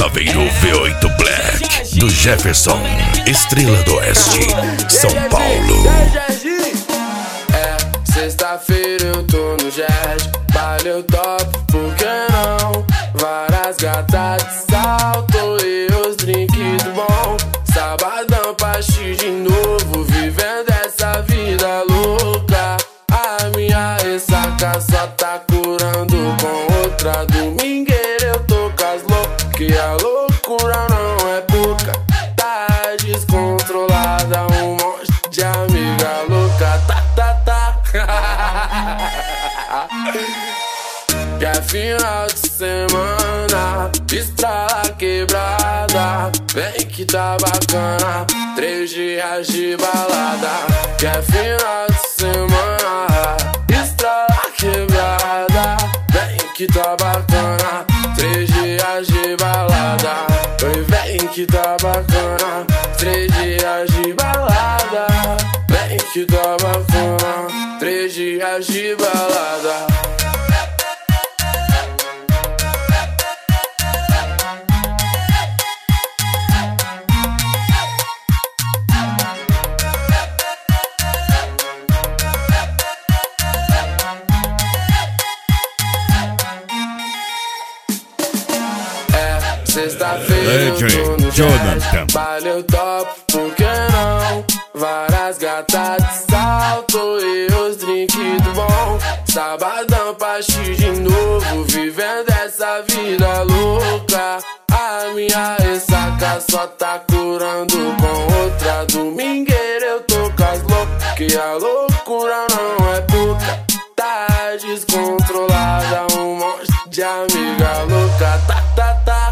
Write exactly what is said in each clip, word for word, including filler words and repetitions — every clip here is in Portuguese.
Saveiro V oito Black do Jefferson, Estrela do Oeste, São Paulo. É, sexta-feira eu tô no jet, baile eu top, por que não? Várias gatas de salto e os drinks do bom. Sabadão, partir de novo, vivendo essa vida louca. A minha ressaca só tá curando com outra. Domingueira eu tô com as loucas, que a loucura não é pouca. Tá descontrolada, um monte de amiga louca. Tá, tá, tá. Que é final de semana, estrala quebrada, vem que tá bacana, três dias de balada. Que é final de semana, estrala quebrada, vem que tá bacana, três dias de balada. Oi, vem que tá bacana, três dias de balada, vem que tá bacana, três dias de balada. Sexta-feira eu tô no jet, baile eu top, por que não? Várias gatas de salto e os drinks do bom. Sabadão, partir de novo, vivendo essa vida louca. A minha ressaca só tá curando com outra. Domingueira eu tô com as loucas, que a loucura não é pouca. Tá descontrolada, um monte de amiga louca. Tá, tá, tá.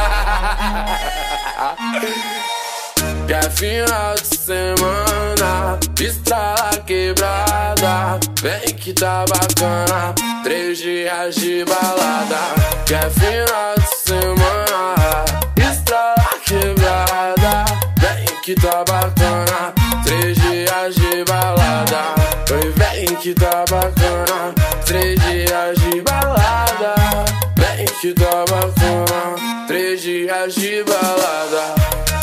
Que é final de semana, estrala quebrada, vem que tá bacana, três dias de balada. Que é final de semana, estrala quebrada, vem que tá bacana, três dias de balada. Oi, vem que tá bacana, três dias de balada, vem que tá bacana, três dias de balada.